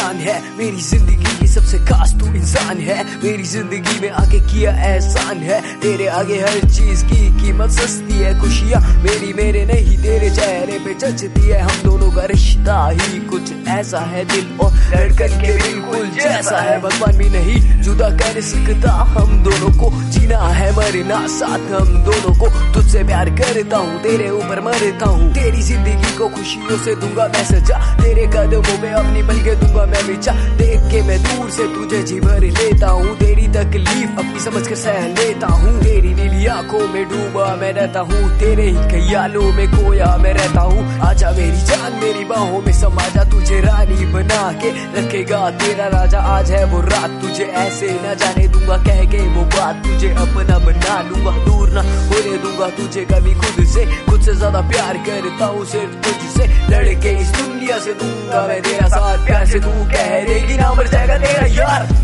जान है, मेरी जिंदगी की सबसे खास तू इंसान है। मेरी जिंदगी में आके किया एहसान है, तेरे आगे हर चीज की कीमत सस्ती है। खुशियाँ मेरी मेरे नहीं तेरे चेहरे पे जचती है। हम दोनों का रिश्ता ही कुछ ऐसा है, दिल और धड़कन के बिल्कुल जैसा है। भगवान भी नहीं जुदा कर सकता हम दोनों को, जीना है मरना साथ हम दोनों को। तुझसे प्यार करता हूँ, तेरे ऊपर मरता हूँ। तेरी जिंदगी को खुशियों से दूंगा मैं सजा, तेरे कदमों पे अपनी पल के दूंगा मैं बिछा। देख के मैं दूर से तुझे जी भर लेता हूँ, तेरी तकलीफ अपनी समझ कर सह लेता हूँ। तेरी नीली आंखों में डूबा मैं रहता हूँ, तेरे ही ख्यालों में खोया मैं रहता हूँ। आजा मेरी जान मेरी बाहों में समा जा, तुझे रानी बना के रखेगा तेरा राजा। आज है वो रात, तुझे ऐसे न जाने दूंगा, कह के वो बात तुझे अपना बना लूंगा। दूर ना होने दूंगा तुझे कभी खुद से ज्यादा प्यार करता हूँ सिर्फ तुझसे। लड़के इस दुनिया से दूंगा मैं तेरा साथ, प्यार से तू कह देगी ना मर जाएगा तेरा यार।